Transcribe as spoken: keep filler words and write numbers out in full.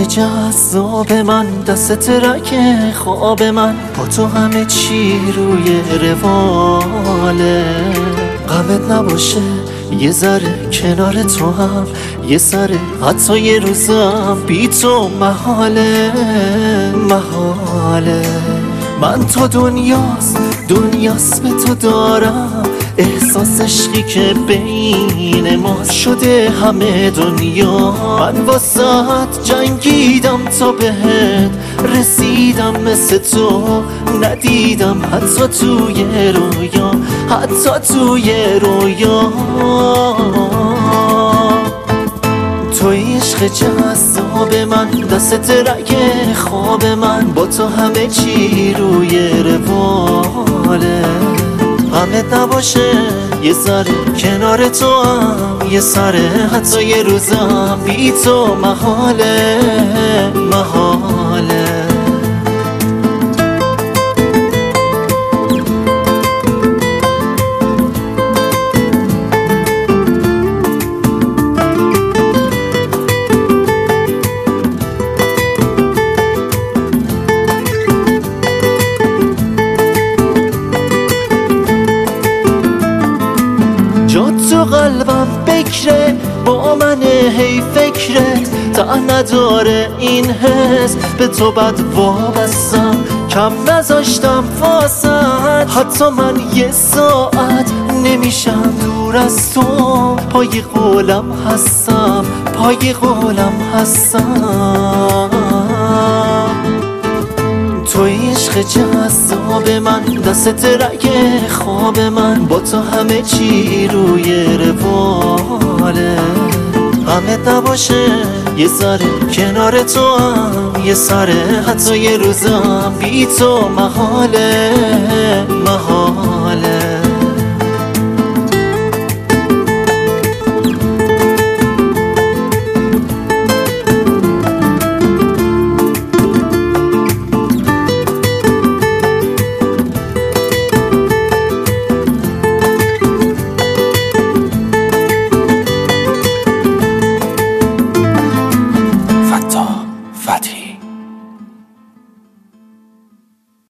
جذاب من، دست ترک خواب من، با تو همه چی روی رواله. غمت نباشه یه ذره کنار تو هم، یه سره حتی یه روزم بی تو محاله محاله. من تو دنیاست دنیاست به تو دارم، احساس عشقی که بین ما شده همه دنیا. من واسهت جنگیدم تا بهت رسیدم، مثل تو ندیدم حتی توی رویا، حتی توی رویا. توی عشق جذاب من، دست ترک خواب من، با تو همه چی روی رواله. غمت نباشه یه ذره کنار تو هم، یه سره حتی یه روزم بی تو محاله محاله. تو قلبم بکره با من هی فکرت، تا نداره این حس به تو بد وابستم، کم نذاشتم واسد. حتی من یه ساعت نمیشم دور از تو، پای قولم هستم پای قولم هستم. توی عشق جذاب من، دست ترک خواب من، با تو همه چی روی رواله. غمت نباشه یه ذره کنار تو هم، یه سره حتی یه روزم بی تو محاله محاله.